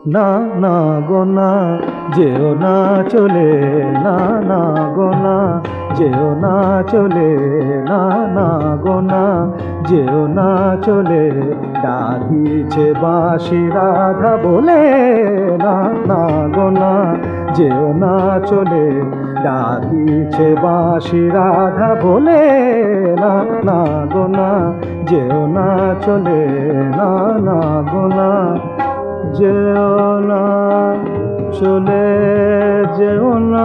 না না গো না, যেও না চলে, না না গো না, যেও না চলে, না না গো না, যেও না চলে। ডাকিছে বাঁশি রাধা বলে, না না গো না, যেও না চলে। ডাকিছে বাঁশি রাধা বলে, না না গো না, যেও না চলে, না না গো না, যেও না চলে, যেও না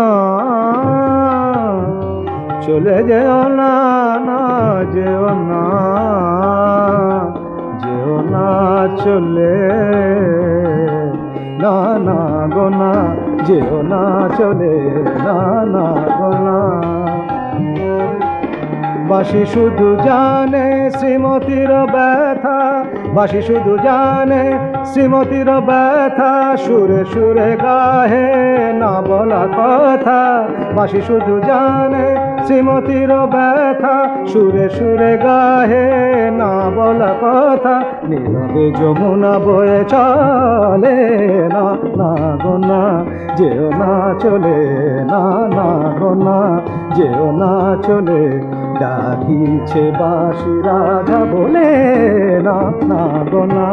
চলে, যেও না, না যেও না, যেও না চলে, না না গো না, যেও না চলে, না না গো না। বাঁশি শুধু জানে শ্রীমতীর ব্যথা, বাঁশি শুধু জানে শ্রীমতীর ব্যথা, সুরে সুরে গাহে না বলা কথা। বাঁশি শুধু জানে শ্রীমতীর ব্যথা, সুরে সুরে গাহে না বলা কথা। নীরবে যমুনা বয়ে চলে, না না গো না, যেও না চলে, না না গো না, যেও না চলে। ডাকিছে বাঁশি রাধা বলে, না না গো না।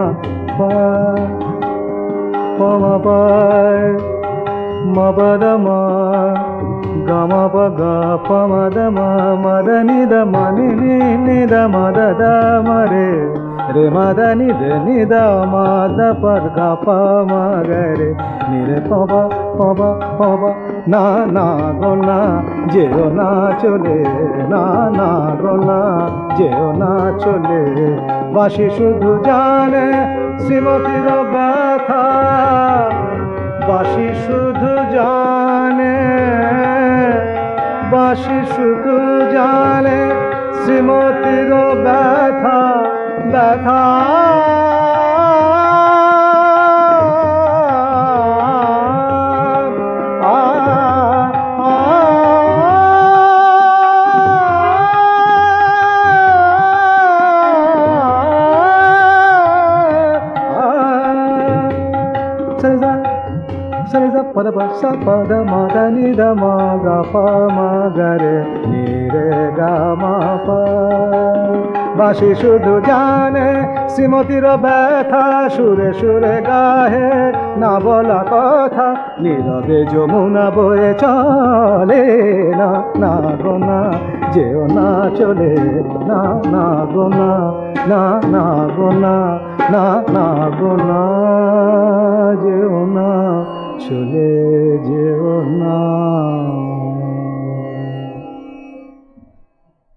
পমা পায় মা গমা পগা পমদ মদনি দ মনি নি দ মদ দ মরে রে মদনি দ নি দ মদ পর গা প ম রে নি রে পব পব পব। না না গো না, যেও না চলে, না না গো না, যেও না চলে। বাঁশি শুধু জানে শ্রীমতীর ব্যথা, বাঁশি শুধু জানে, বাঁশি শুধু জানে শ্রীমতীর ব্যথা, ব্যথা। సరి స పద ప స పద మ ద ని ద మ గ ప మ గ রে নি রে গ ম প। বাঁশি শুধু জানে শ্রীমতীর ব্যথা, সুরে সুরে গাহে না বলা কথা। নীরবে যমুনা বয়ে চলে, না না গো না, যেও না চলে, না না গো না, না না গো না, না না গো না, যেও না চলে।